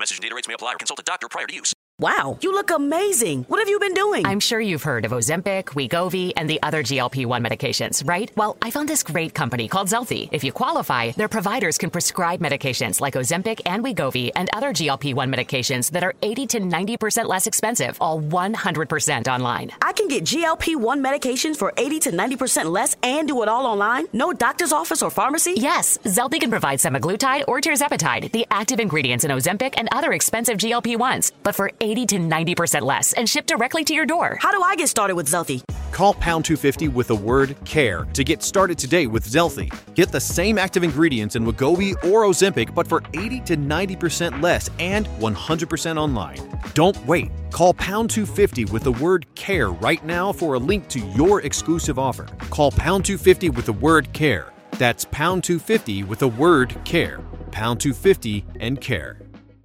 Message and data rates may apply or consult a doctor prior to use. Wow, you look amazing. What have you been doing? I'm sure you've heard of Ozempic, Wegovy, and the other GLP-1 medications, right? Well, I found this great company called Zelfie. If you qualify, their providers can prescribe medications like Ozempic and Wegovy and other GLP-1 medications that are 80 to 90% less expensive, all 100% online. I can get GLP-1 medications for 80 to 90% less and do it all online? No doctor's office or pharmacy? Yes, Zelfie can provide semaglutide or tirzepatide, the active ingredients in Ozempic and other expensive GLP-1s, but for 80 to 90% less and shipped directly to your door. How do I get started with Zelfie? Call pound 250 with the word CARE to get started today with Zelfie. Get the same active ingredients in Wegovy or Ozempic, but for 80 to 90% less and 100% online. Don't wait. Call pound 250 with the word CARE right now for a link to your exclusive offer. Call pound 250 with the word CARE. That's pound 250 with the word CARE. Pound 250 and CARE.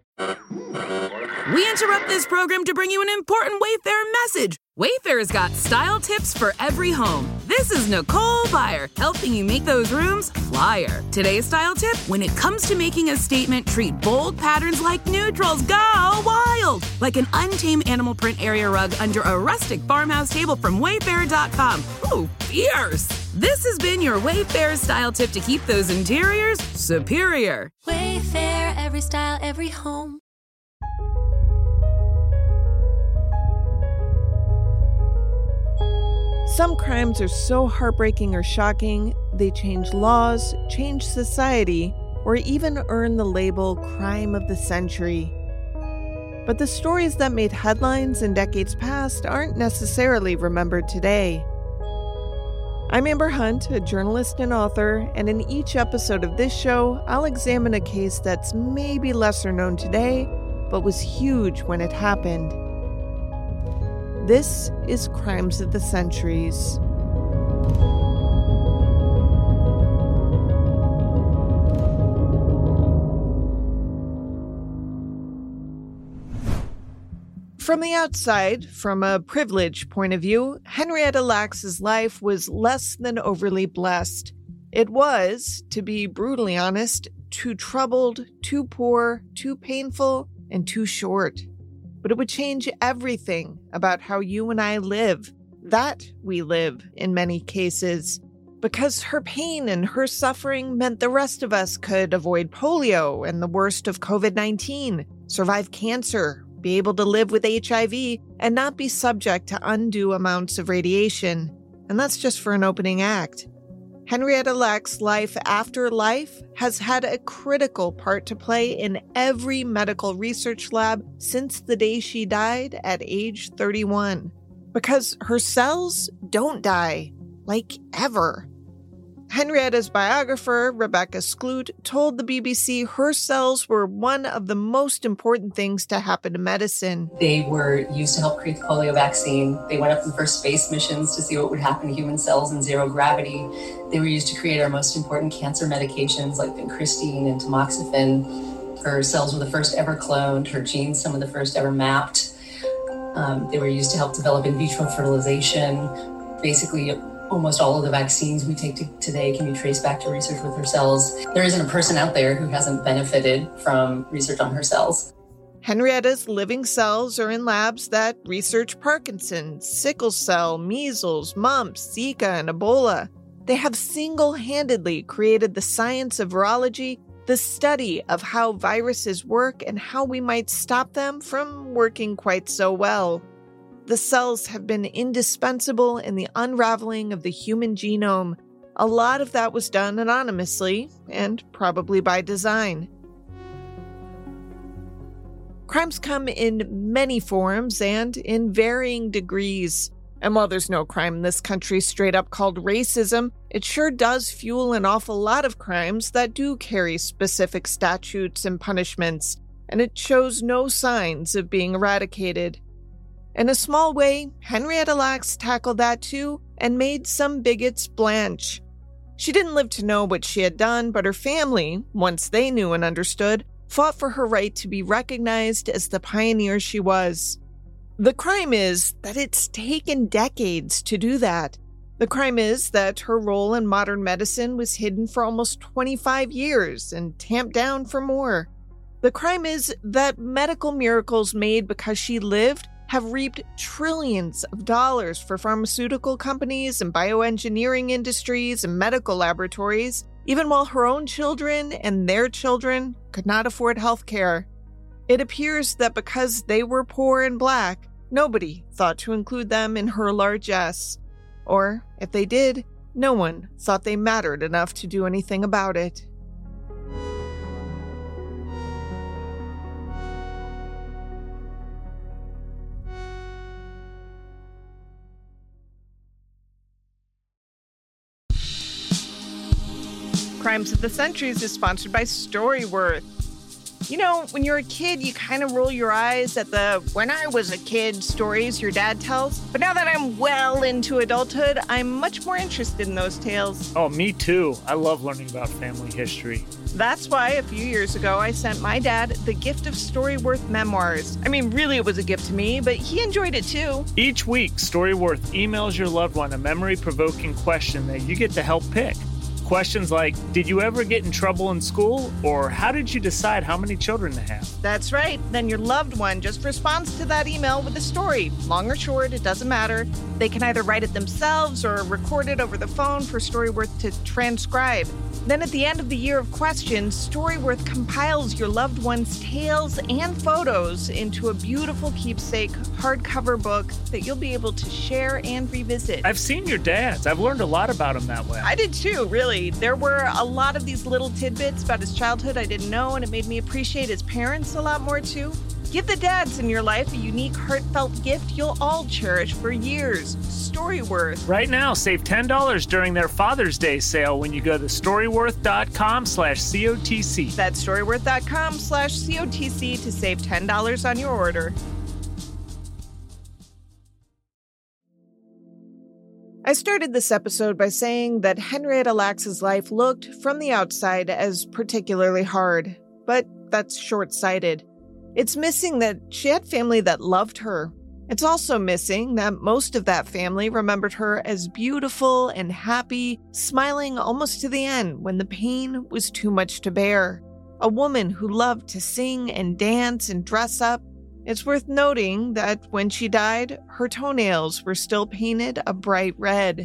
We interrupt this program to bring you an important Wayfair message. Wayfair's got style tips for every home. This is Nicole Byer, helping you make those rooms flyer. Today's style tip: when it comes to making a statement, treat bold patterns like neutrals. Go wild! Like an untamed animal print area rug under a rustic farmhouse table from Wayfair.com. Ooh, fierce! This has been your Wayfair style tip to keep those interiors superior. Wayfair, every style, every home. Some crimes are so heartbreaking or shocking, they change laws, change society, or even earn the label crime of the century. But the stories that made headlines in decades past aren't necessarily remembered today. I'm Amber Hunt, a journalist and author, and in each episode of this show, I'll examine a case that's maybe lesser known today, but was huge when it happened. This is Crimes of the Centuries. From the outside, from a privileged point of view, Henrietta Lacks's life was less than overly blessed. It was, to be brutally honest, too troubled, too poor, too painful, and too short. But it would change everything about how you and I live, that we live in many cases, because her pain and her suffering meant the rest of us could avoid polio and the worst of COVID-19, survive cancer, be able to live with HIV, and not be subject to undue amounts of radiation. And that's just for an opening act. Henrietta Lacks's life after life has had a critical part to play in every medical research lab since the day she died at age 31. Because her cells don't die, like ever. Henrietta's biographer, Rebecca Skloot, told the BBC her cells were one of the most important things to happen to medicine. They were used to help create the polio vaccine. They went up in the first space missions to see what would happen to human cells in zero gravity. They were used to create our most important cancer medications like vincristine and tamoxifen. Her cells were the first ever cloned, her genes some of the first ever mapped. They were used to help develop in vitro fertilization. Basically, almost all of the vaccines we take today can be traced back to research with her cells. There isn't a person out there who hasn't benefited from research on her cells. Henrietta's living cells are in labs that research Parkinson's, sickle cell, measles, mumps, Zika, and Ebola. They have single-handedly created the science of virology, the study of how viruses work and how we might stop them from working quite so well. The cells have been indispensable in the unraveling of the human genome. A lot of that was done anonymously, and probably by design. Crimes come in many forms and in varying degrees. And while there's no crime in this country straight up called racism, it sure does fuel an awful lot of crimes that do carry specific statutes and punishments, and it shows no signs of being eradicated. In a small way, Henrietta Lacks tackled that too and made some bigots blanch. She didn't live to know what she had done, but her family, once they knew and understood, fought for her right to be recognized as the pioneer she was. The crime is that it's taken decades to do that. The crime is that her role in modern medicine was hidden for almost 25 years and tamped down for more. The crime is that medical miracles made because she lived have reaped trillions of dollars for pharmaceutical companies and bioengineering industries and medical laboratories, even while her own children and their children could not afford health care. It appears that because they were poor and Black, nobody thought to include them in her largesse. Or, if they did, no one thought they mattered enough to do anything about it. Crimes of the Centuries is sponsored by Storyworth. You know, when you're a kid, you kind of roll your eyes at the "when I was a kid" stories your dad tells. But now that I'm well into adulthood, I'm much more interested in those tales. Oh, me too. I love learning about family history. That's why a few years ago, I sent my dad the gift of Storyworth memoirs. I mean, really, it was a gift to me, but he enjoyed it too. Each week, Storyworth emails your loved one a memory-provoking question that you get to help pick. Questions like, did you ever get in trouble in school? Or how did you decide how many children to have? That's right. Then your loved one just responds to that email with a story. Long or short, it doesn't matter. They can either write it themselves or record it over the phone for Storyworth to transcribe. Then at the end of the year of questions, Storyworth compiles your loved one's tales and photos into a beautiful keepsake hardcover book that you'll be able to share and revisit. I've seen your dad's. I've learned a lot about him that way. I did too, really. There were a lot of these little tidbits about his childhood I didn't know, and it made me appreciate his parents a lot more too. Give the dads in your life a unique, heartfelt gift you'll all cherish for years. Storyworth. Right now, save $10 during their Father's Day sale when you go to storyworth.com/COTC. That's storyworth.com/COTC to save $10 on your order. I started this episode by saying that Henrietta Lacks's life looked, from the outside, as particularly hard. But that's short-sighted. It's missing that she had family that loved her. It's also missing that most of that family remembered her as beautiful and happy, smiling almost to the end when the pain was too much to bear. A woman who loved to sing and dance and dress up. It's worth noting that when she died, her toenails were still painted a bright red.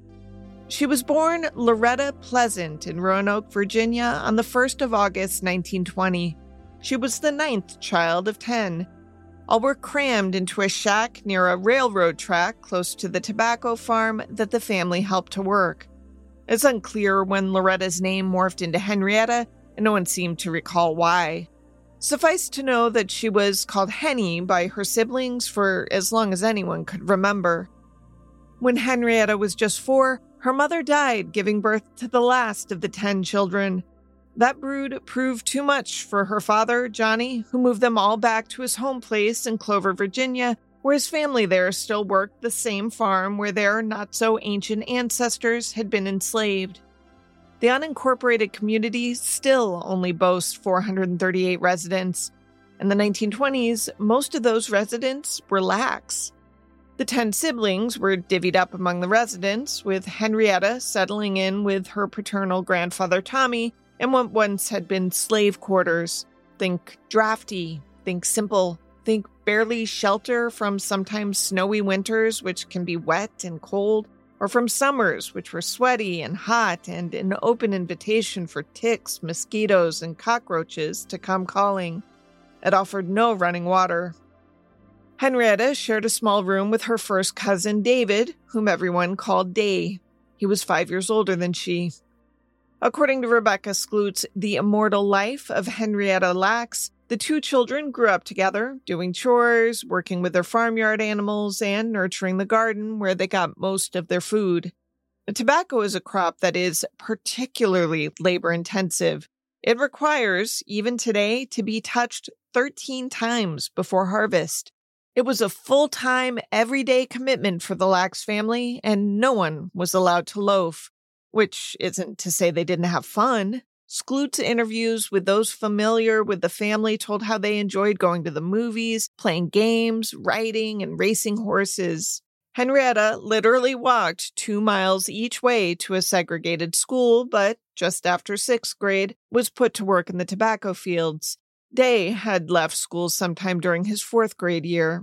She was born Loretta Pleasant in Roanoke, Virginia on the 1st of August, 1920. She was the 9th child of 10. All were crammed into a shack near a railroad track close to the tobacco farm that the family helped to work. It's unclear when Loretta's name morphed into Henrietta, and no one seemed to recall why. Suffice to know that she was called Henny by her siblings for as long as anyone could remember. When Henrietta was just 4, her mother died, giving birth to the last of the 10 children. That brood proved too much for her father, Johnny, who moved them all back to his home place in Clover, Virginia, where his family there still worked the same farm where their not-so-ancient ancestors had been enslaved. The unincorporated community still only boasts 438 residents. In the 1920s, most of those residents were Lacks. The 10 siblings were divvied up among the residents, with Henrietta settling in with her paternal grandfather Tommy in what once had been slave quarters. Think drafty, think simple, think barely shelter from sometimes snowy winters, which can be wet and cold, or from summers, which were sweaty and hot and an open invitation for ticks, mosquitoes, and cockroaches to come calling. It offered no running water. Henrietta shared a small room with her first cousin, David, whom everyone called Day. He was 5 years older than she. According to Rebecca Skloot's The Immortal Life of Henrietta Lacks, the 2 children grew up together, doing chores, working with their farmyard animals, and nurturing the garden where they got most of their food. Tobacco is a crop that is particularly labor-intensive. It requires, even today, to be touched 13 times before harvest. It was a full-time, everyday commitment for the Lacks family, and no one was allowed to loaf. Which isn't to say they didn't have fun. Skloot's interviews with those familiar with the family told how they enjoyed going to the movies, playing games, riding, and racing horses. Henrietta literally walked 2 miles each way to a segregated school, but just after 6th grade, was put to work in the tobacco fields. Day had left school sometime during his 4th grade year.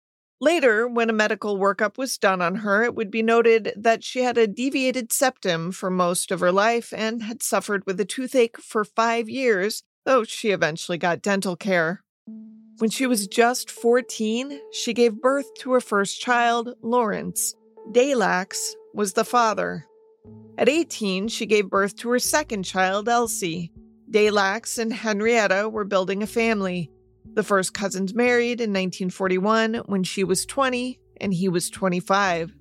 Later, when a medical workup was done on her, it would be noted that she had a deviated septum for most of her life and had suffered with a toothache for 5 years, though she eventually got dental care. When she was just 14, she gave birth to her first child, Lawrence. Day Lax was the father. At 18, she gave birth to her second child, Elsie. Day Lax and Henrietta were building a family. The first cousins married in 1941 when she was 20 and he was 25.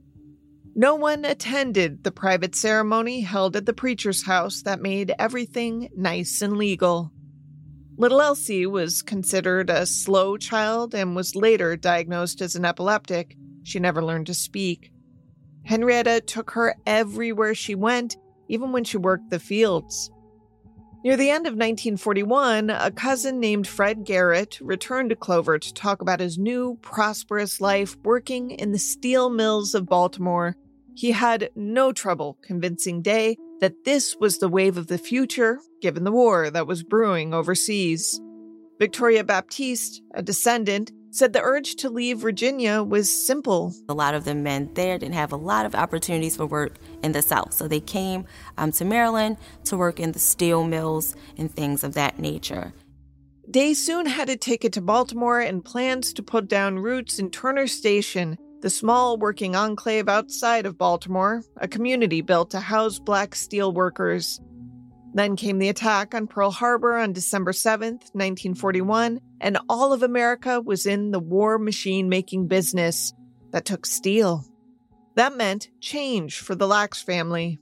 No one attended the private ceremony held at the preacher's house that made everything nice and legal. Little Elsie was considered a slow child and was later diagnosed as an epileptic. She never learned to speak. Henrietta took her everywhere she went, even when she worked the fields. Near the end of 1941, a cousin named Fred Garrett returned to Clover to talk about his new, prosperous life working in the steel mills of Baltimore. He had no trouble convincing Day that this was the wave of the future, given the war that was brewing overseas. Victoria Baptiste, a descendant, said the urge to leave Virginia was simple. A lot of the men there didn't have a lot of opportunities for work in the South, so they came to Maryland to work in the steel mills and things of that nature. Day soon had a ticket to Baltimore and plans to put down roots in Turner Station, the small working enclave outside of Baltimore, a community built to house black steel workers. Then came the attack on Pearl Harbor on December 7th, 1941, and all of America was in the war machine-making business that took steel. That meant change for the Lax family.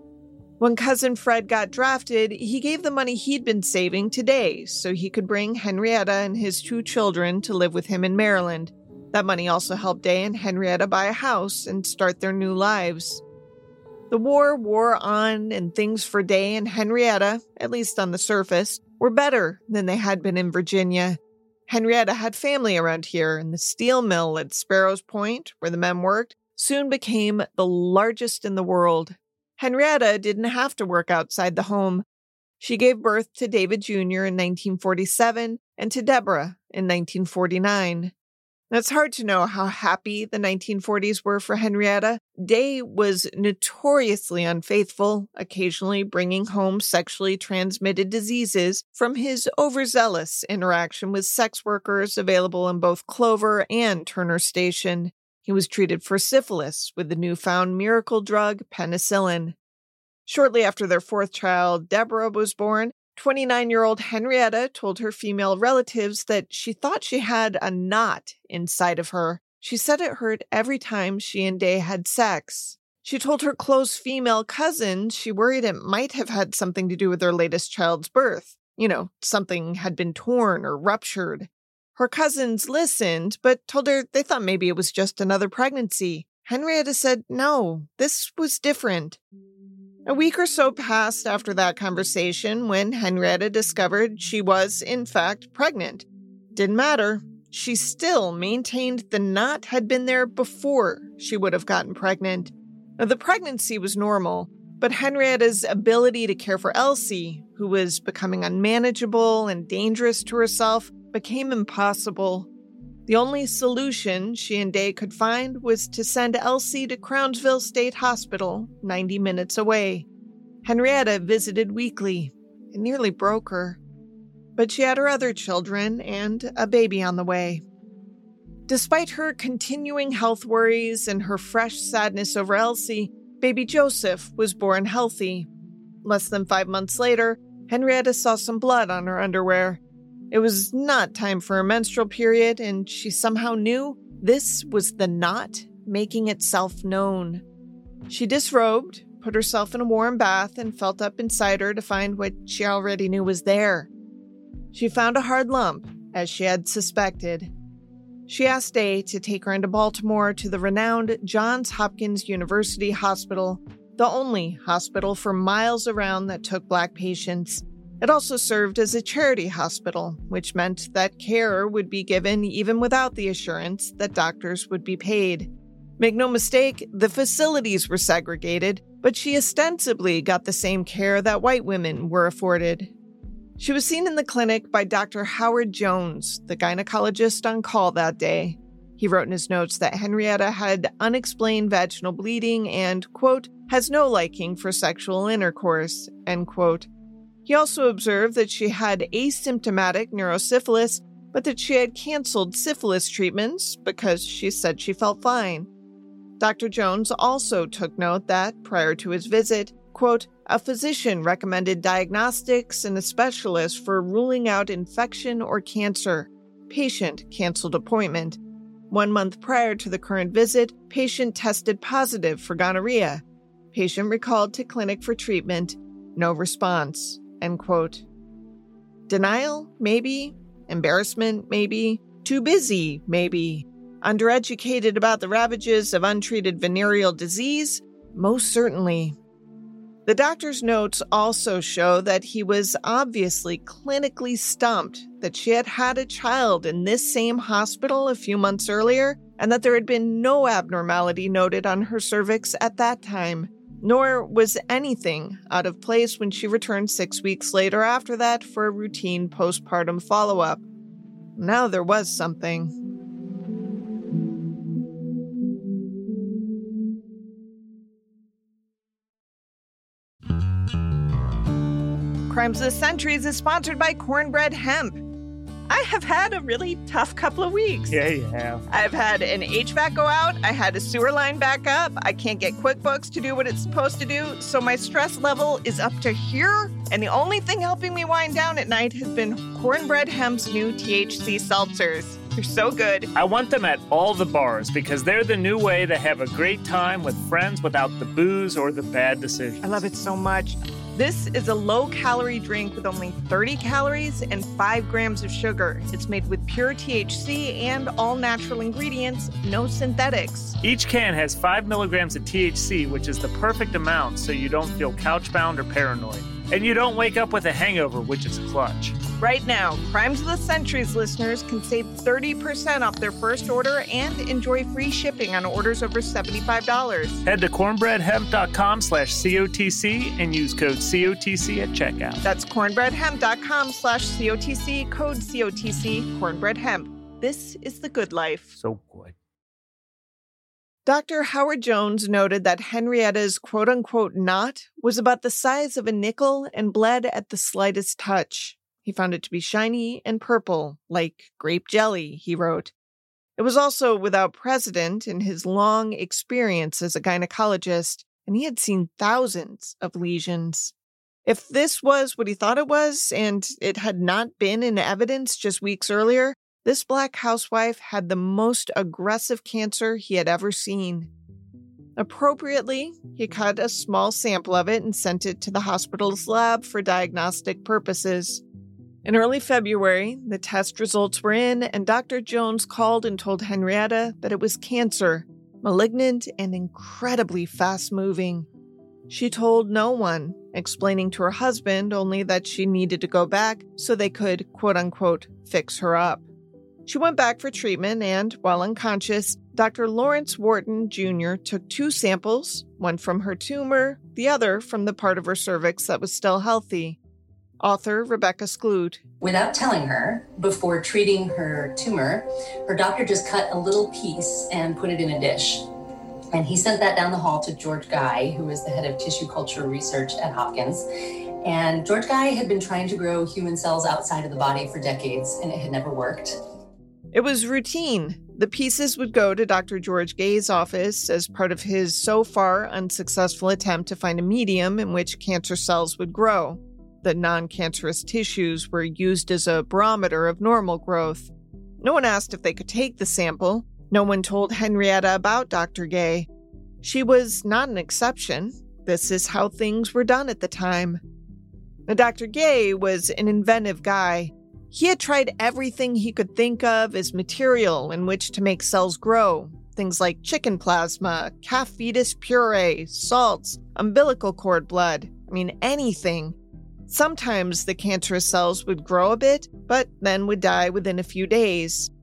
When Cousin Fred got drafted, he gave the money he'd been saving to Day so he could bring Henrietta and his 2 children to live with him in Maryland. That money also helped Day and Henrietta buy a house and start their new lives. The war wore on, and things for Day and Henrietta, at least on the surface, were better than they had been in Virginia. Henrietta had family around here, and the steel mill at Sparrows Point, where the men worked, soon became the largest in the world. Henrietta didn't have to work outside the home. She gave birth to David Jr. in 1947 and to Deborah in 1949. It's hard to know how happy the 1940s were for Henrietta. Day was notoriously unfaithful, occasionally bringing home sexually transmitted diseases from his overzealous interaction with sex workers available in both Clover and Turner Station. He was treated for syphilis with the newfound miracle drug penicillin. Shortly after their 4th child, Deborah, was born, 29-year-old Henrietta told her female relatives that she thought she had a knot inside of her. She said it hurt every time she and Day had sex. She told her close female cousins she worried it might have had something to do with their latest child's birth. Something had been torn or ruptured. Her cousins listened, but told her they thought maybe it was just another pregnancy. Henrietta said no, this was different. A week or so passed after that conversation when Henrietta discovered she was, in fact, pregnant. Didn't matter. She still maintained the knot had been there before she would have gotten pregnant. Now, the pregnancy was normal, but Henrietta's ability to care for Elsie, who was becoming unmanageable and dangerous to herself, became impossible. The only solution she and Day could find was to send Elsie to Crownsville State Hospital, 90 minutes away. Henrietta visited weekly. It nearly broke her. But she had her other children and a baby on the way. Despite her continuing health worries and her fresh sadness over Elsie, baby Joseph was born healthy. Less than 5 months later, Henrietta saw some blood on her underwear. It was not time for her menstrual period, and she somehow knew this was the knot making itself known. She disrobed, put herself in a warm bath, and felt up inside her to find what she already knew was there. She found a hard lump, as she had suspected. She asked Day to take her into Baltimore to the renowned Johns Hopkins University Hospital, the only hospital for miles around that took Black patients. It also served as a charity hospital, which meant that care would be given even without the assurance that doctors would be paid. Make no mistake, the facilities were segregated, but she ostensibly got the same care that white women were afforded. She was seen in the clinic by Dr. Howard Jones, the gynecologist on call that day. He wrote in his notes that Henrietta had unexplained vaginal bleeding and, quote, has no liking for sexual intercourse, end quote. He also observed that she had asymptomatic neurosyphilis, but that she had canceled syphilis treatments because she said she felt fine. Dr. Jones also took note that, prior to his visit, quote, a physician recommended diagnostics and a specialist for ruling out infection or cancer. Patient canceled appointment. 1 month prior to the current visit, patient tested positive for gonorrhea. Patient recalled to clinic for treatment. No response, end quote. Denial? Maybe. Embarrassment? Maybe. Too busy? Maybe. Undereducated about the ravages of untreated venereal disease? Most certainly. The doctor's notes also show that he was obviously clinically stumped that she had had a child in this same hospital a few months earlier, and that there had been no abnormality noted on her cervix at that time, nor was anything out of place when she returned 6 weeks later after that for a routine postpartum follow-up. Now there was something. Crimes of the Centuries is sponsored by Cornbread Hemp. I have had a really tough couple of weeks. Yeah, you have. I've had an HVAC go out. I had a sewer line back up. I can't get QuickBooks to do what it's supposed to do. So my stress level is up to here. And the only thing helping me wind down at night has been Cornbread Hemp's new THC seltzers. They're so good. I want them at all the bars because they're the new way to have a great time with friends without the booze or the bad decisions. I love it so much. This is a low-calorie drink with only 30 calories and 5 grams of sugar. It's made with pure THC and all-natural ingredients, no synthetics. Each can has 5 milligrams of THC, which is the perfect amount so you don't feel couch-bound or paranoid. And you don't wake up with a hangover, which is clutch. Right now, Crimes of the Centuries listeners can save 30% off their first order and enjoy free shipping on orders over $75. Head to cornbreadhemp.com/COTC and use code COTC at checkout. That's cornbreadhemp.com/COTC, code COTC, Cornbread Hemp. This is the good life. So good. Dr. Howard Jones noted that Henrietta's quote-unquote knot was about the size of a nickel and bled at the slightest touch. He found it to be shiny and purple, like grape jelly, he wrote. It was also without precedent in his long experience as a gynecologist, and he had seen thousands of lesions. If this was what he thought it was, and it had not been in evidence just weeks earlier, this Black housewife had the most aggressive cancer he had ever seen. Appropriately, he cut a small sample of it and sent it to the hospital's lab for diagnostic purposes. In early February, the test results were in, and Dr. Jones called and told Henrietta that it was cancer, malignant and incredibly fast-moving. She told no one, explaining to her husband only that she needed to go back so they could, quote-unquote, fix her up. She went back for treatment and, while unconscious, Dr. Lawrence Wharton Jr. took 2 samples, one from her tumor, the other from the part of her cervix that was still healthy. Author Rebecca Skloot. Without telling her, before treating her tumor, her doctor just cut a little piece and put it in a dish. And he sent that down the hall to George Guy, who is the head of tissue culture research at Hopkins. And George Guy had been trying to grow human cells outside of the body for decades, and it had never worked. It was routine. The pieces would go to Dr. George Gay's office as part of his so far unsuccessful attempt to find a medium in which cancer cells would grow. The non-cancerous tissues were used as a barometer of normal growth. No one asked if they could take the sample. No one told Henrietta about Dr. Gay. She was not an exception. This is how things were done at the time. Now, Dr. Gay was an inventive guy. He had tried everything he could think of as material in which to make cells grow. Things like chicken plasma, calf fetus puree, salts, umbilical cord blood. I mean, anything. Sometimes the cancerous cells would grow a bit, but then would die within a few days.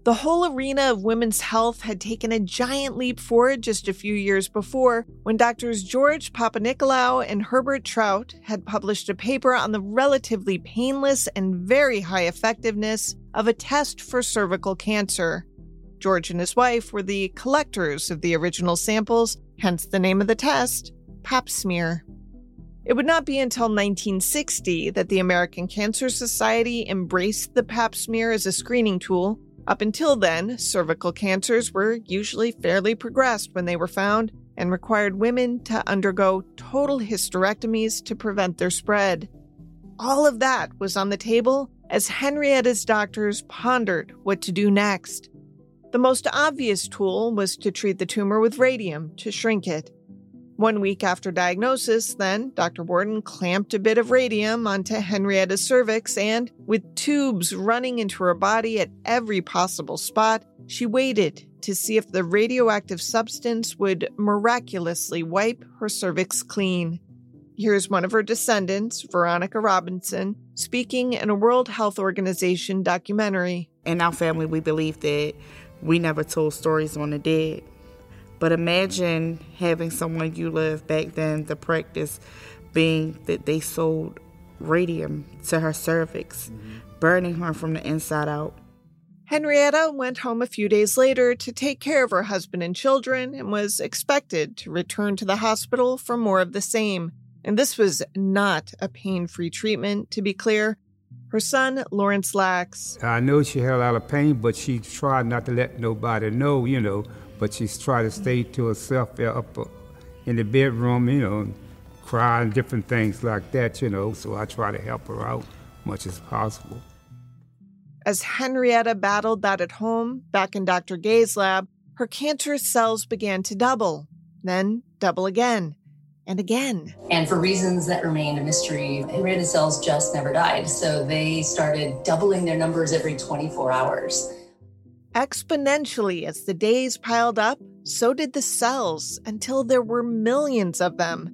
The whole arena of women's health had taken a giant leap forward just a few years before when doctors George Papanicolaou and Herbert Trout had published a paper on the relatively painless and very high effectiveness of a test for cervical cancer. George and his wife were the collectors of the original samples, hence the name of the test, Pap smear. It would not be until 1960 that the American Cancer Society embraced the Pap smear as a screening tool. Up until then, cervical cancers were usually fairly progressed when they were found and required women to undergo total hysterectomies to prevent their spread. All of that was on the table as Henrietta's doctors pondered what to do next. The most obvious tool was to treat the tumor with radium to shrink it. 1 week after diagnosis, then, Dr. Worden clamped a bit of radium onto Henrietta's cervix and, with tubes running into her body at every possible spot, she waited to see if the radioactive substance would miraculously wipe her cervix clean. Here's one of her descendants, Veronica Robinson, speaking in a World Health Organization documentary. In our family, we believe that we never told stories on the dead. But imagine having someone you love back then, the practice being that they sold radium to her cervix, burning her from the inside out. Henrietta went home a few days later to take care of her husband and children and was expected to return to the hospital for more of the same. And this was not a pain-free treatment, to be clear. Her son, Lawrence Lax. I know she had a lot of pain, but she tried not to let nobody know, but she's tried to stay to herself up in the bedroom, cry and different things like that, so I try to help her out much as possible. As Henrietta battled that at home, back in Dr. Gay's lab, her cancerous cells began to double, then double again, and again. And for reasons that remained a mystery, Henrietta's cells just never died, so they started doubling their numbers every 24 hours. Exponentially, as the days piled up, so did the cells, until there were millions of them.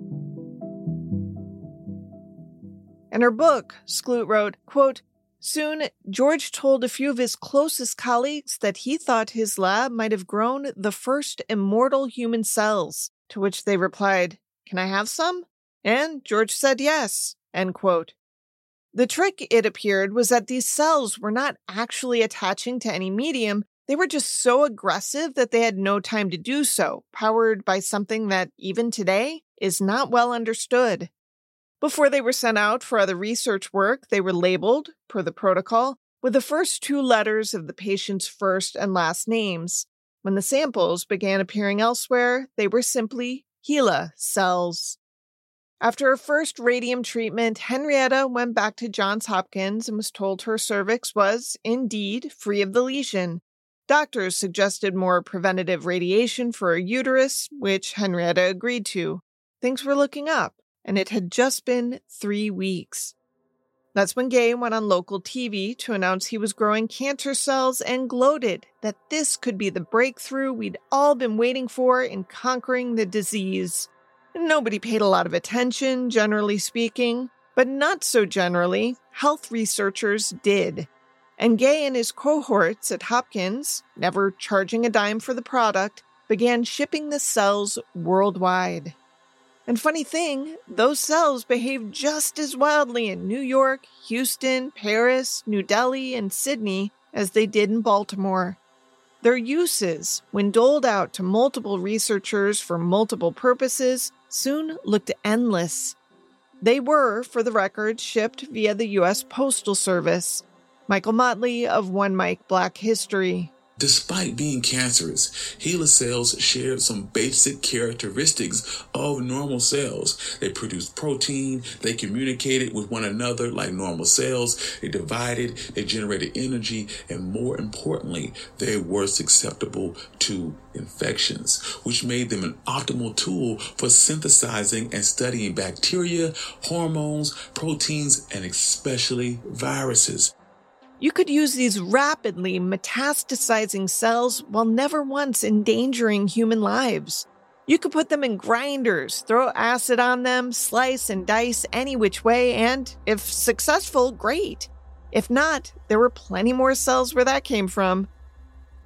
In her book, Skloot wrote, quote, "Soon, George told a few of his closest colleagues that he thought his lab might have grown the first immortal human cells, to which they replied, 'Can I have some?' And George said yes," end quote. The trick, it appeared, was that these cells were not actually attaching to any medium. They were just so aggressive that they had no time to do so, powered by something that, even today, is not well understood. Before they were sent out for other research work, they were labeled, per the protocol, with the first two letters of the patient's first and last names. When the samples began appearing elsewhere, they were simply HeLa cells. After her first radium treatment, Henrietta went back to Johns Hopkins and was told her cervix was, indeed, free of the lesion. Doctors suggested more preventative radiation for her uterus, which Henrietta agreed to. Things were looking up, and it had just been 3 weeks. That's when Gay went on local TV to announce he was growing cancer cells and gloated that this could be the breakthrough we'd all been waiting for in conquering the disease. Nobody paid a lot of attention, generally speaking, but not so generally, health researchers did. And Gay and his cohorts at Hopkins, never charging a dime for the product, began shipping the cells worldwide. And funny thing, those cells behaved just as wildly in New York, Houston, Paris, New Delhi, and Sydney as they did in Baltimore. Their uses, when doled out to multiple researchers for multiple purposes, soon looked endless. They were, for the record, shipped via the U.S. Postal Service. Michael Motley of One Mike Black History. Despite being cancerous, HeLa cells shared some basic characteristics of normal cells. They produced protein, they communicated with one another like normal cells, they divided, they generated energy, and more importantly, they were susceptible to infections, which made them an optimal tool for synthesizing and studying bacteria, hormones, proteins, and especially viruses. You could use these rapidly metastasizing cells while never once endangering human lives. You could put them in grinders, throw acid on them, slice and dice any which way, and, if successful, great. If not, there were plenty more cells where that came from.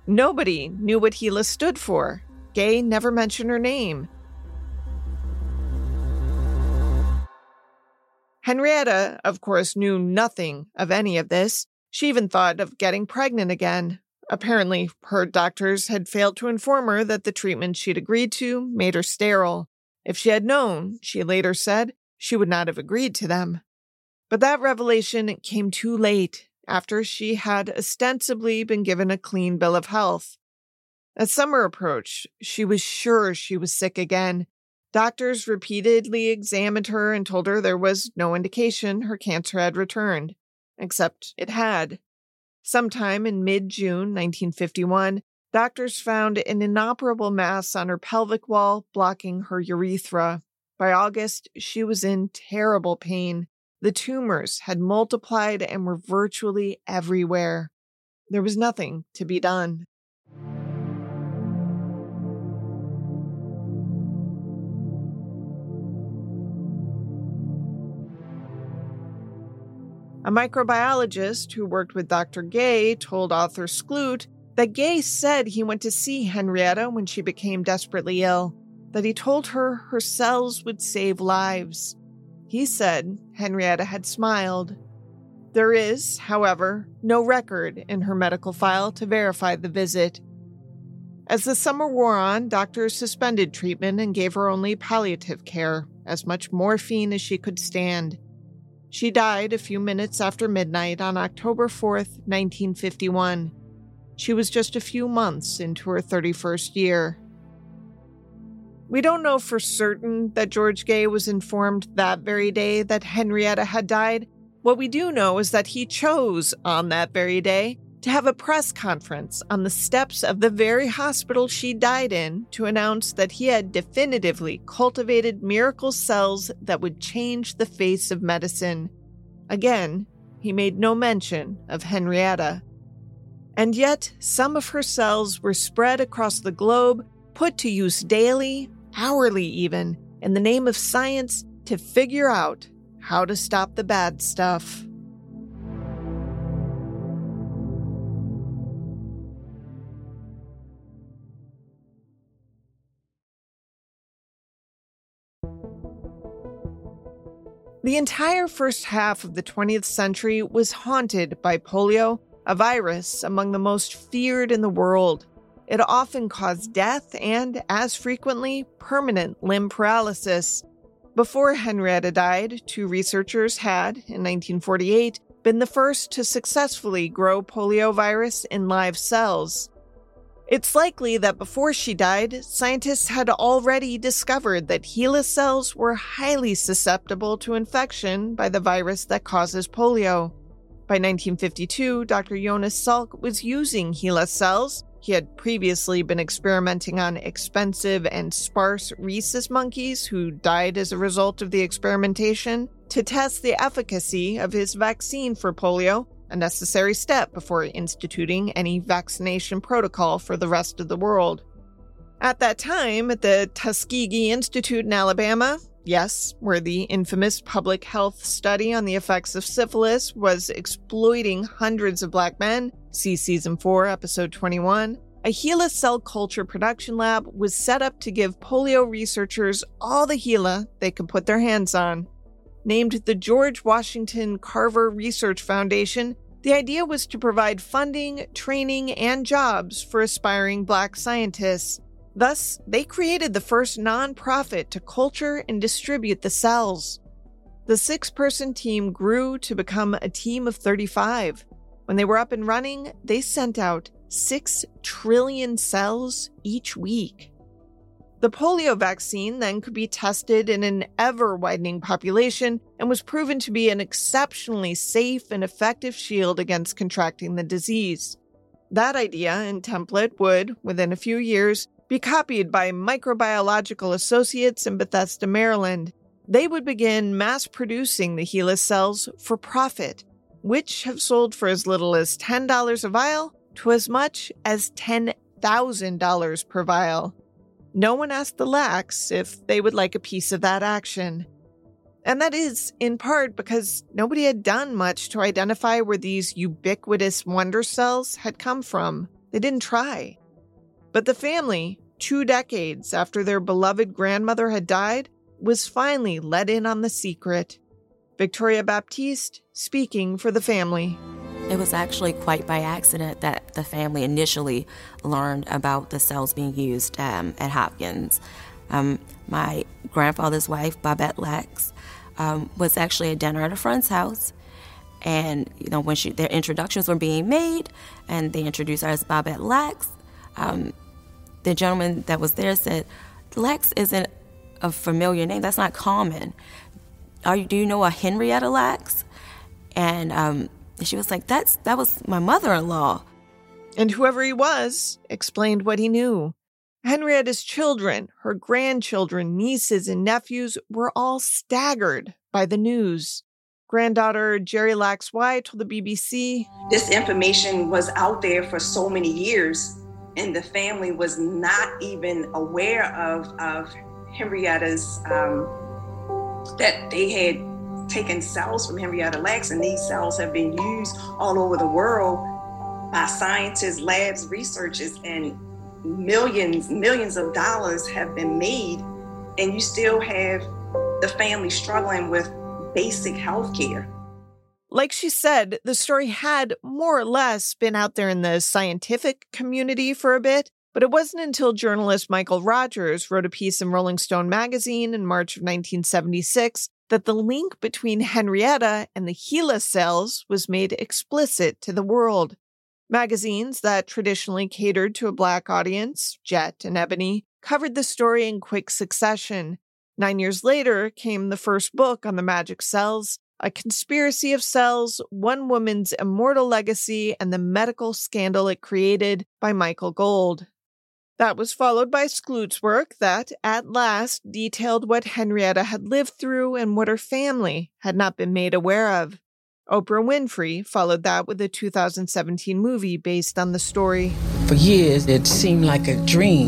Nobody knew what HeLa stood for. Gay never mentioned her name. Henrietta, of course, knew nothing of any of this. She even thought of getting pregnant again. Apparently, her doctors had failed to inform her that the treatment she'd agreed to made her sterile. If she had known, she later said, she would not have agreed to them. But that revelation came too late, after she had ostensibly been given a clean bill of health. As summer approached, she was sure she was sick again. Doctors repeatedly examined her and told her there was no indication her cancer had returned, except it had. Sometime in mid-June 1951, doctors found an inoperable mass on her pelvic wall blocking her urethra. By August, she was in terrible pain. The tumors had multiplied and were virtually everywhere. There was nothing to be done. A microbiologist who worked with Dr. Gay told author Skloot that Gay said he went to see Henrietta when she became desperately ill, that he told her her cells would save lives. He said Henrietta had smiled. There is, however, no record in her medical file to verify the visit. As the summer wore on, doctors suspended treatment and gave her only palliative care, as much morphine as she could stand. She died a few minutes after midnight on October 4th, 1951. She was just a few months into her 31st year. We don't know for certain that George Gay was informed that very day that Henrietta had died. What we do know is that he chose, on that very day, to have a press conference on the steps of the very hospital she died in to announce that he had definitively cultivated miracle cells that would change the face of medicine. Again, he made no mention of Henrietta. And yet, some of her cells were spread across the globe, put to use daily, hourly even, in the name of science to figure out how to stop the bad stuff. The entire first half of the 20th century was haunted by polio, a virus among the most feared in the world. It often caused death and, as frequently, permanent limb paralysis. Before Henrietta died, two researchers had, in 1948, been the first to successfully grow poliovirus in live cells. It's likely that before she died, scientists had already discovered that HeLa cells were highly susceptible to infection by the virus that causes polio. By 1952, Dr. Jonas Salk was using HeLa cells. He had previously been experimenting on expensive and sparse rhesus monkeys who died as a result of the experimentation to test the efficacy of his vaccine for polio, a necessary step before instituting any vaccination protocol for the rest of the world. At that time, at the Tuskegee Institute in Alabama, yes, where the infamous public health study on the effects of syphilis was exploiting hundreds of black men, see Season 4, Episode 21, a HeLa cell culture production lab was set up to give polio researchers all the HeLa they could put their hands on. Named the George Washington Carver Research Foundation, the idea was to provide funding, training, and jobs for aspiring black scientists. Thus, they created the first nonprofit to culture and distribute the cells. The 6-person team grew to become a team of 35. When they were up and running, they sent out 6 trillion cells each week. The polio vaccine then could be tested in an ever-widening population and was proven to be an exceptionally safe and effective shield against contracting the disease. That idea and template would, within a few years, be copied by Microbiological Associates in Bethesda, Maryland. They would begin mass-producing the HeLa cells for profit, which have sold for as little as $10 a vial to as much as $10,000 per vial. No one asked the Lacs if they would like a piece of that action. And that is, in part, because nobody had done much to identify where these ubiquitous wonder cells had come from. They didn't try. But the family, 2 decades after their beloved grandmother had died, was finally let in on the secret. Victoria Baptiste speaking for the family. It was actually quite by accident that the family initially learned about the cells being used at Hopkins. My grandfather's wife, Babette Lax, was actually at dinner at a friend's house. And, when their introductions were being made, and they introduced her as Babette Lax, the gentleman that was there said, Lax isn't a familiar name. That's not common. Do you know a Henrietta Lax? And she was like, that was my mother-in-law. And whoever he was explained what he knew. Henrietta's children, her grandchildren, nieces, and nephews were all staggered by the news. Granddaughter Jerry Lax-Why told the BBC, "This information was out there for so many years, and the family was not even aware of Henrietta's, that they had taken cells from Henrietta Lax, and these cells have been used all over the world by scientists, labs, researchers, and millions of dollars have been made, and you still have the family struggling with basic health care." Like she said, the story had more or less been out there in the scientific community for a bit, but it wasn't until journalist Michael Rogers wrote a piece in Rolling Stone magazine in March of 1976 that the link between Henrietta and the HeLa cells was made explicit to the world. Magazines that traditionally catered to a Black audience, Jet and Ebony, covered the story in quick succession. 9 years later came the first book on the magic cells, A Conspiracy of Cells, One Woman's Immortal Legacy, and the Medical Scandal It Created by Michael Gold. That was followed by Skloot's work that, at last, detailed what Henrietta had lived through and what her family had not been made aware of. Oprah Winfrey followed that with a 2017 movie based on the story. For years, it seemed like a dream.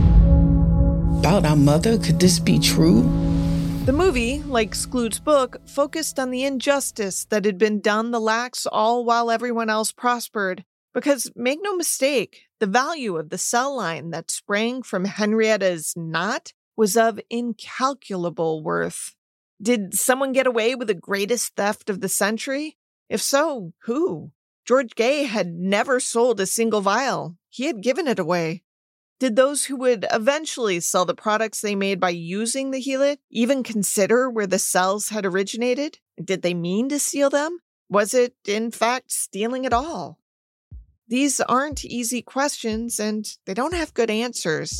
About our mother, could this be true? The movie, like Skloot's book, focused on the injustice that had been done the Lax all while everyone else prospered. Because, make no mistake, the value of the cell line that sprang from Henrietta's knot was of incalculable worth. Did someone get away with the greatest theft of the century? If so, who? George Gay had never sold a single vial. He had given it away. Did those who would eventually sell the products they made by using the HeLa even consider where the cells had originated? Did they mean to steal them? Was it, in fact, stealing at all? These aren't easy questions, and they don't have good answers.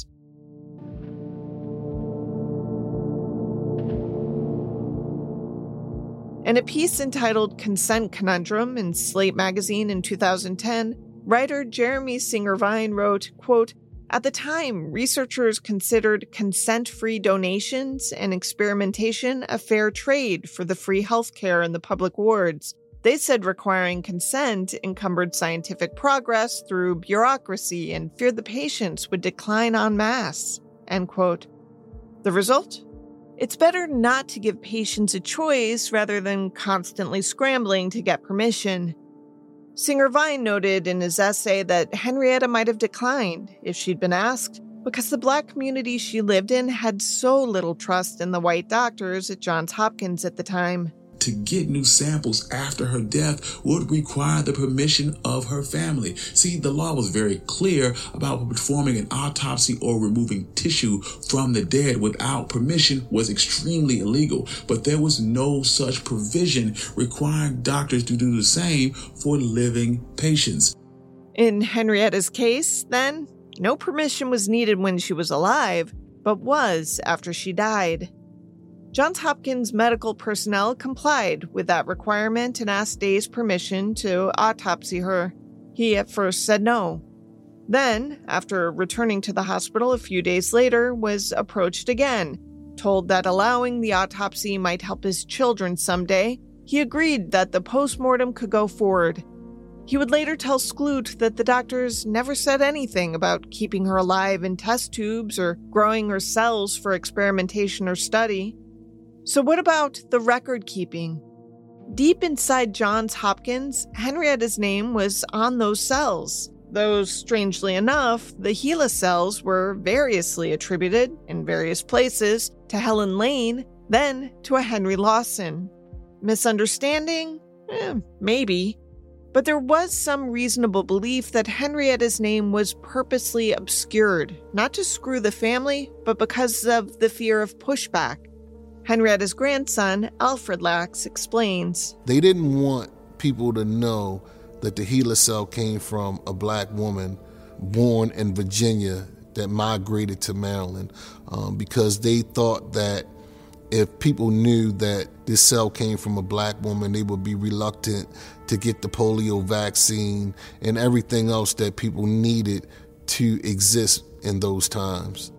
In a piece entitled Consent Conundrum in Slate magazine in 2010, writer Jeremy Singer-Vine wrote, quote, "At the time, researchers considered consent-free donations and experimentation a fair trade for the free healthcare in the public wards. They said requiring consent encumbered scientific progress through bureaucracy and feared the patients would decline en masse." End quote. The result? It's better not to give patients a choice rather than constantly scrambling to get permission. Singer-Vine noted in his essay that Henrietta might have declined if she'd been asked, because the Black community she lived in had so little trust in the white doctors at Johns Hopkins at the time. To get new samples after her death would require the permission of her family. See, the law was very clear about performing an autopsy or removing tissue from the dead without permission was extremely illegal, but there was no such provision requiring doctors to do the same for living patients. In Henrietta's case, then, no permission was needed when she was alive, but was after she died. Johns Hopkins medical personnel complied with that requirement and asked Day's permission to autopsy her. He at first said no. Then, after returning to the hospital a few days later, was approached again. Told that allowing the autopsy might help his children someday, he agreed that the postmortem could go forward. He would later tell Skloot that the doctors never said anything about keeping her alive in test tubes or growing her cells for experimentation or study. So what about the record keeping? Deep inside Johns Hopkins, Henrietta's name was on those cells. though strangely enough, the HeLa cells were variously attributed in various places to Helen Lane, then to a Henry Lawson. Misunderstanding? Maybe. But there was some reasonable belief that Henrietta's name was purposely obscured, not to screw the family, but because of the fear of pushback. Henrietta's grandson, Alfred Lax, explains. They didn't want people to know that the HeLa cell came from a black woman born in Virginia that migrated to Maryland, because they thought that if people knew that this cell came from a black woman, they would be reluctant to get the polio vaccine and everything else that people needed to exist in those times.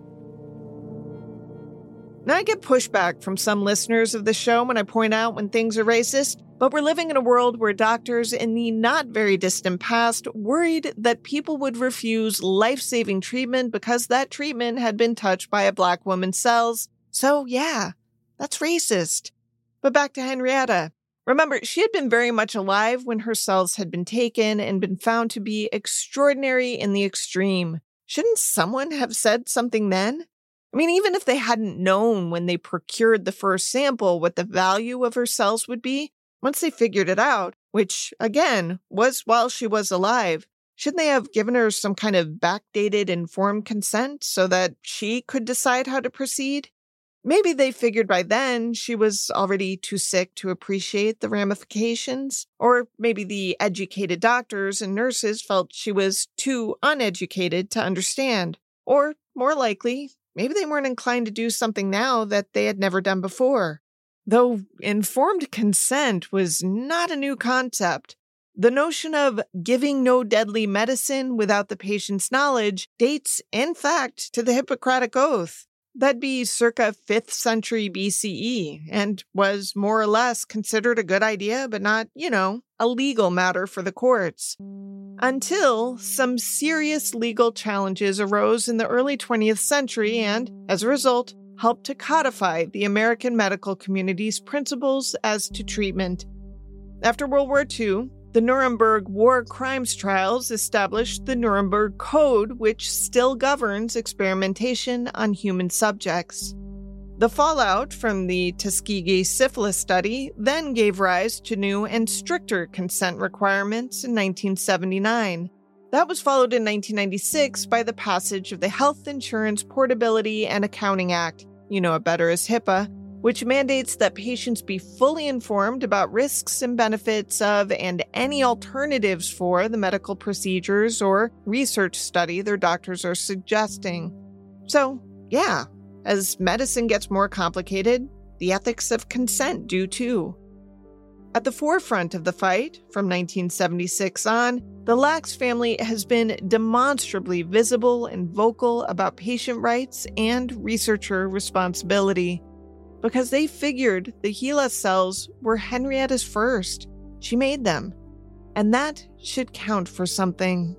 Now, I get pushback from some listeners of the show when I point out when things are racist, but we're living in a world where doctors in the not very distant past worried that people would refuse life-saving treatment because that treatment had been touched by a black woman's cells. So, yeah, that's racist. But back to Henrietta. Remember, she had been very much alive when her cells had been taken and been found to be extraordinary in the extreme. Shouldn't someone have said something then? I mean, even if they hadn't known when they procured the first sample what the value of her cells would be, once they figured it out, which, again, was while she was alive, shouldn't they have given her some kind of backdated informed consent so that she could decide how to proceed? Maybe they figured by then she was already too sick to appreciate the ramifications, or maybe the educated doctors and nurses felt she was too uneducated to understand, or, more likely, maybe they weren't inclined to do something now that they had never done before. Though informed consent was not a new concept, the notion of giving no deadly medicine without the patient's knowledge dates, in fact, to the Hippocratic Oath. That'd be circa 5th century BCE, and was more or less considered a good idea, but not, a legal matter for the courts. Until some serious legal challenges arose in the early 20th century and, as a result, helped to codify the American medical community's principles as to treatment. After World War II, the Nuremberg War Crimes Trials established the Nuremberg Code, which still governs experimentation on human subjects. The fallout from the Tuskegee syphilis study then gave rise to new and stricter consent requirements in 1979. That was followed in 1996 by the passage of the Health Insurance Portability and Accounting Act, you know it better as HIPAA, which mandates that patients be fully informed about risks and benefits of and any alternatives for the medical procedures or research study their doctors are suggesting. So, yeah, as medicine gets more complicated, the ethics of consent do too. At the forefront of the fight, from 1976 on, the Lax family has been demonstrably visible and vocal about patient rights and researcher responsibility. Because they figured the HeLa cells were Henrietta's first. She made them. And that should count for something.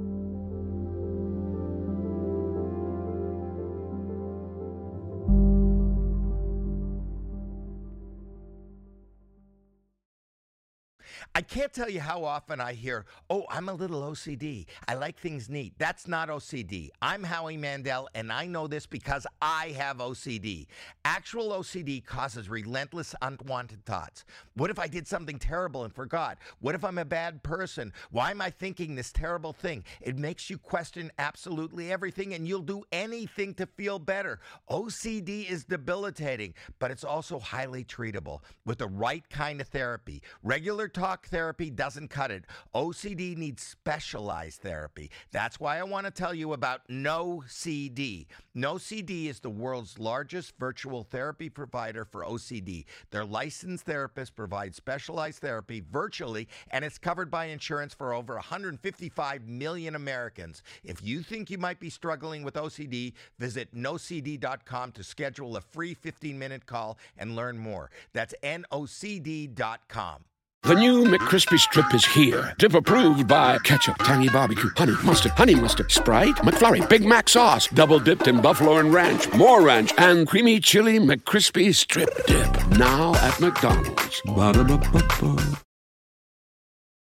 I can't tell you how often I hear, oh, I'm a little OCD. I like things neat. That's not OCD. I'm Howie Mandel, and I know this because I have OCD. Actual OCD causes relentless unwanted thoughts. What if I did something terrible and forgot? What if I'm a bad person? Why am I thinking this terrible thing? It makes you question absolutely everything, and you'll do anything to feel better. OCD is debilitating, but it's also highly treatable with the right kind of therapy. Regular talk therapy doesn't cut it. OCD needs specialized therapy. That's why I want to tell you about NoCD. NoCD is the world's largest virtual therapy provider for OCD. Their licensed therapists provide specialized therapy virtually, and it's covered by insurance for over 155 million Americans. If you think you might be struggling with OCD, visit nocd.com to schedule a free 15-minute call and learn more. That's nocd.com. The new McCrispy Strip is here. Dip approved by ketchup, tangy barbecue, honey mustard, Sprite, McFlurry, Big Mac sauce, double dipped in buffalo and ranch, more ranch, and creamy chili McCrispy Strip Dip. Now at McDonald's. Ba-da-ba-ba-ba.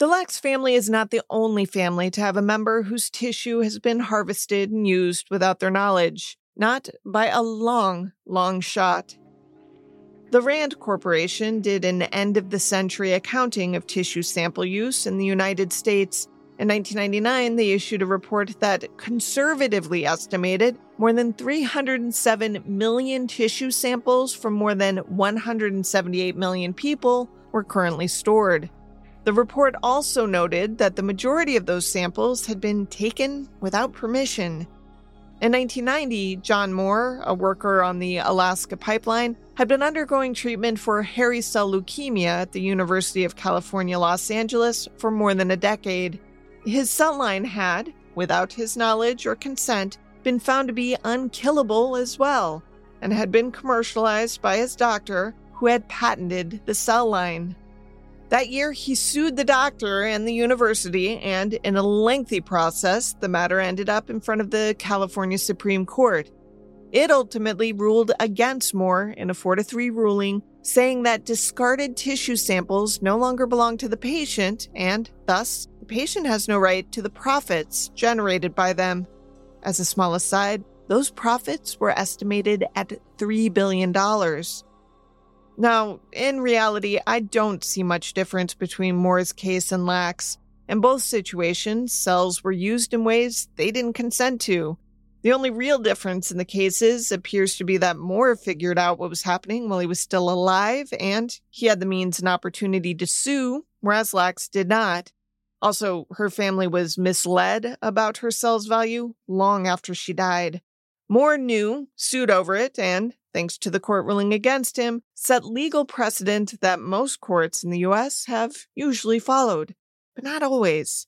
The Lax family is not the only family to have a member whose tissue has been harvested and used without their knowledge. Not by a long, long shot. The Rand Corporation did an end-of-the-century accounting of tissue sample use in the United States. In 1999, they issued a report that conservatively estimated more than 307 million tissue samples from more than 178 million people were currently stored. The report also noted that the majority of those samples had been taken without permission. In 1990, John Moore, a worker on the Alaska pipeline, had been undergoing treatment for hairy cell leukemia at the University of California, Los Angeles for more than a decade. His cell line had, without his knowledge or consent, been found to be unkillable as well, and had been commercialized by his doctor, who had patented the cell line. That year, he sued the doctor and the university, and in a lengthy process, the matter ended up in front of the California Supreme Court. It ultimately ruled against Moore in a 4-3 ruling, saying that discarded tissue samples no longer belong to the patient, and thus, the patient has no right to the profits generated by them. As a small aside, those profits were estimated at $3 billion. Now, in reality, I don't see much difference between Moore's case and Lax. In both situations, cells were used in ways they didn't consent to. The only real difference in the cases appears to be that Moore figured out what was happening while he was still alive, and he had the means and opportunity to sue, whereas Lax did not. Also, her family was misled about her cell's value long after she died. Moore knew, sued over it, and, thanks to the court ruling against him, set legal precedent that most courts in the U.S. have usually followed, but not always.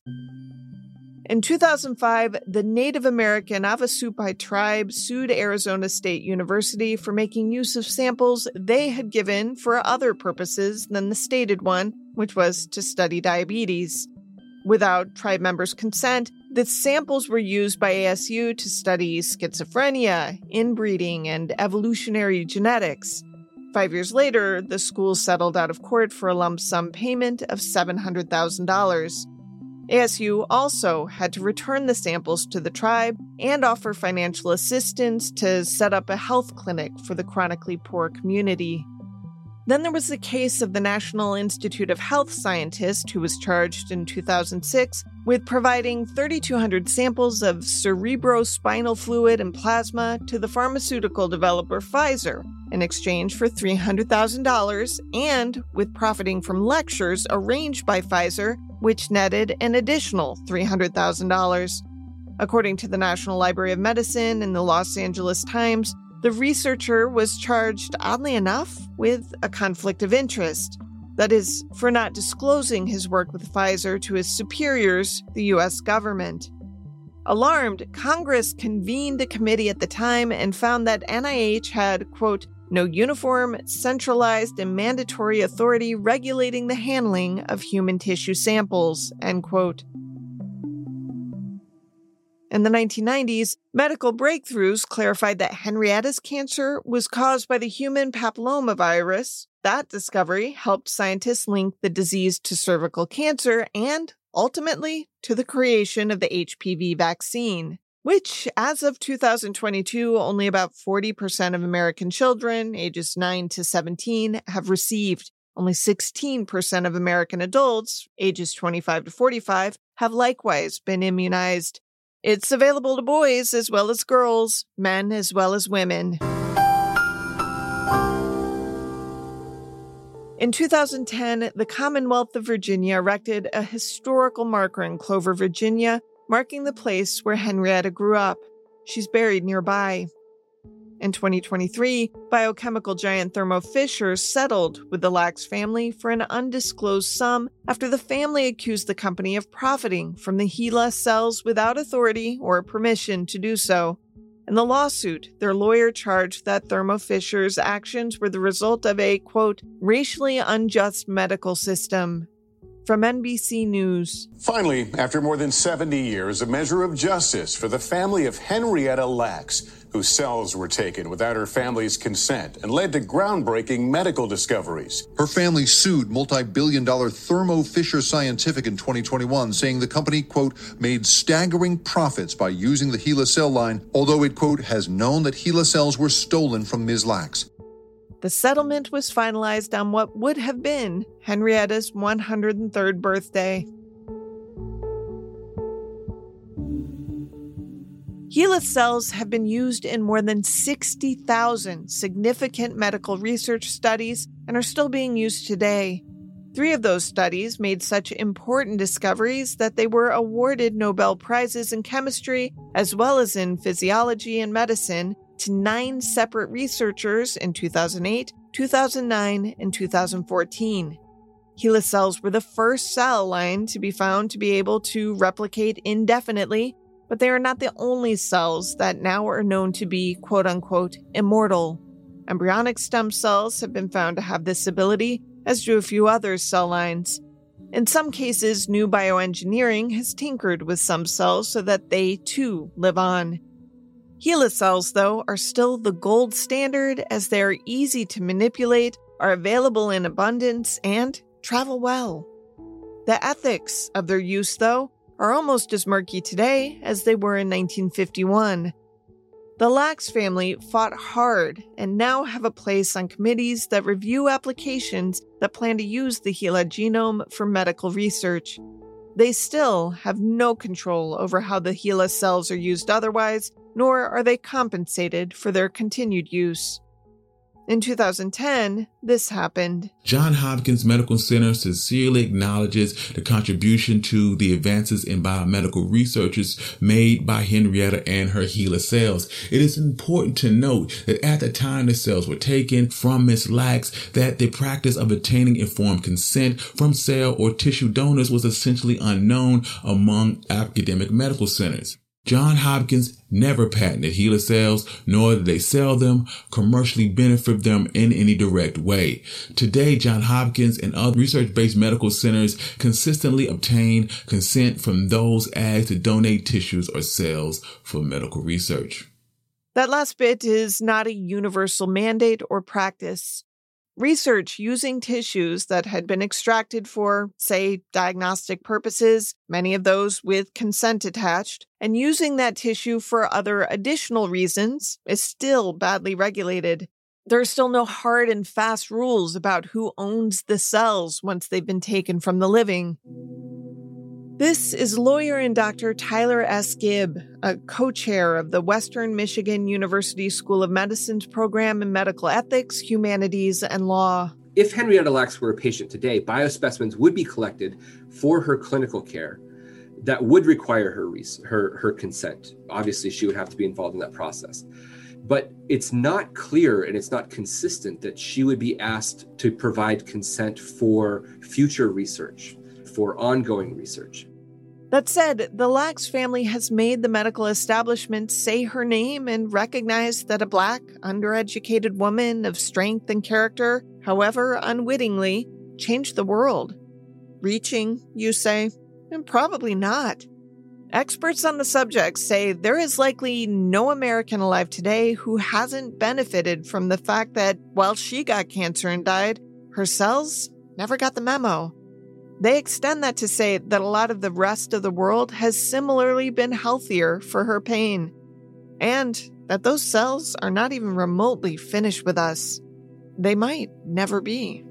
In 2005, the Native American Havasupai tribe sued Arizona State University for making use of samples they had given for other purposes than the stated one, which was to study diabetes. Without tribe members' consent, the samples were used by ASU to study schizophrenia, inbreeding, and evolutionary genetics. 5 years later, the school settled out of court for a lump sum payment of $700,000. ASU also had to return the samples to the tribe and offer financial assistance to set up a health clinic for the chronically poor community. Then there was the case of the National Institute of Health scientist who was charged in 2006 with providing 3,200 samples of cerebrospinal fluid and plasma to the pharmaceutical developer Pfizer in exchange for $300,000 and with profiting from lectures arranged by Pfizer, which netted an additional $300,000. According to the National Library of Medicine and the Los Angeles Times, the researcher was charged, oddly enough, with a conflict of interest. That is, for not disclosing his work with Pfizer to his superiors, the U.S. government. Alarmed, Congress convened a committee at the time and found that NIH had, quote, no uniform, centralized, and mandatory authority regulating the handling of human tissue samples, end quote. In the 1990s, medical breakthroughs clarified that Henrietta's cancer was caused by the human papillomavirus. That discovery helped scientists link the disease to cervical cancer and, ultimately, to the creation of the HPV vaccine, which, as of 2022, only about 40% of American children ages 9 to 17 have received. Only 16% of American adults ages 25 to 45 have likewise been immunized. It's available to boys as well as girls, men as well as women. In 2010, the Commonwealth of Virginia erected a historical marker in Clover, Virginia, marking the place where Henrietta grew up. She's buried nearby. In 2023, biochemical giant Thermo Fisher settled with the Lax family for an undisclosed sum after the family accused the company of profiting from the HeLa cells without authority or permission to do so. In the lawsuit, their lawyer charged that Thermo Fisher's actions were the result of a, quote, racially unjust medical system. From NBC News. Finally, after more than 70 years, a measure of justice for the family of Henrietta Lacks, whose cells were taken without her family's consent and led to groundbreaking medical discoveries. Her family sued multi-billion-dollar Thermo Fisher Scientific in 2021, saying the company, quote, made staggering profits by using the HeLa cell line, although it, quote, has known that HeLa cells were stolen from Ms. Lacks. The settlement was finalized on what would have been Henrietta's 103rd birthday. HeLa cells have been used in more than 60,000 significant medical research studies and are still being used today. 3 of those studies made such important discoveries that they were awarded Nobel Prizes in chemistry as well as in physiology and medicine to 9 separate researchers in 2008, 2009, and 2014. HeLa cells were the first cell line to be found to be able to replicate indefinitely, but they are not the only cells that now are known to be quote-unquote immortal. Embryonic stem cells have been found to have this ability, as do a few other cell lines. In some cases, new bioengineering has tinkered with some cells so that they, too, live on. HeLa cells, though, are still the gold standard as they are easy to manipulate, are available in abundance, and travel well. The ethics of their use, though, are almost as murky today as they were in 1951. The Lacks family fought hard and now have a place on committees that review applications that plan to use the HeLa genome for medical research. They still have no control over how the HeLa cells are used otherwise, nor are they compensated for their continued use. In 2010, this happened. Johns Hopkins Medical Center sincerely acknowledges the contribution to the advances in biomedical researches made by Henrietta and her HeLa cells. It is important to note that at the time the cells were taken from Ms. Lacks, that the practice of obtaining informed consent from cell or tissue donors was essentially unknown among academic medical centers. Johns Hopkins never patented HeLa cells, nor did they sell them, commercially benefit them in any direct way. Today, Johns Hopkins and other research-based medical centers consistently obtain consent from those asked to donate tissues or cells for medical research. That last bit is not a universal mandate or practice. Research using tissues that had been extracted for, say, diagnostic purposes, many of those with consent attached, and using that tissue for other additional reasons is still badly regulated. There are still no hard and fast rules about who owns the cells once they've been taken from the living. This is lawyer and Dr. Tyler S. Gibb, a co-chair of the Western Michigan University School of Medicine's program in medical ethics, humanities, and law. If Henrietta Lacks were a patient today, biospecimens would be collected for her clinical care that would require her consent. Obviously, she would have to be involved in that process. But it's not clear and it's not consistent that she would be asked to provide consent for future research, for ongoing research. That said, the Lacks family has made the medical establishment say her name and recognize that a Black, undereducated woman of strength and character, however unwittingly, changed the world. Reaching, you say? And probably not. Experts on the subject say there is likely no American alive today who hasn't benefited from the fact that while she got cancer and died, her cells never got the memo. They extend that to say that a lot of the rest of the world has similarly been healthier for her pain, and that those cells are not even remotely finished with us. They might never be.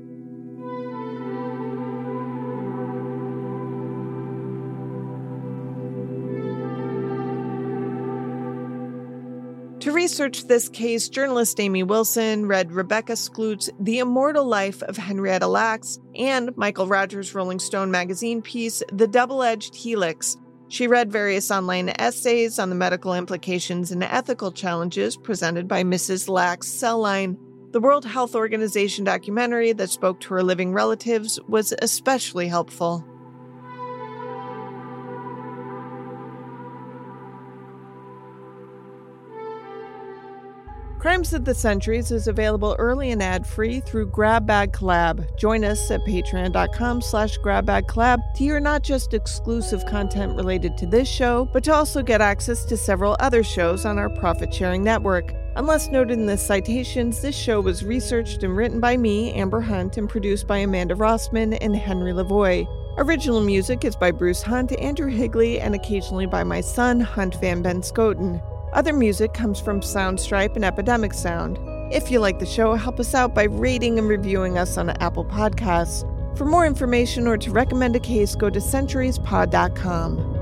To research this case, journalist Amy Wilson read Rebecca Skloot's The Immortal Life of Henrietta Lacks and Michael Rogers' Rolling Stone magazine piece, The Double-Edged Helix. She read various online essays on the medical implications and ethical challenges presented by Mrs. Lacks' cell line. The World Health Organization documentary that spoke to her living relatives was especially helpful. Crimes of the Centuries is available early and ad-free through Grab Bag Collab. Join us at patreon.com/GrabBagCollab to hear not just exclusive content related to this show, but to also get access to several other shows on our profit-sharing network. Unless noted in the citations, this show was researched and written by me, Amber Hunt, and produced by Amanda Rossman and Henry Lavoie. Original music is by Bruce Hunt, Andrew Higley, and occasionally by my son, Hunt Van Ben Scoten. Other music comes from Soundstripe and Epidemic Sound. If you like the show, help us out by rating and reviewing us on Apple Podcasts. For more information or to recommend a case, go to centuriespod.com.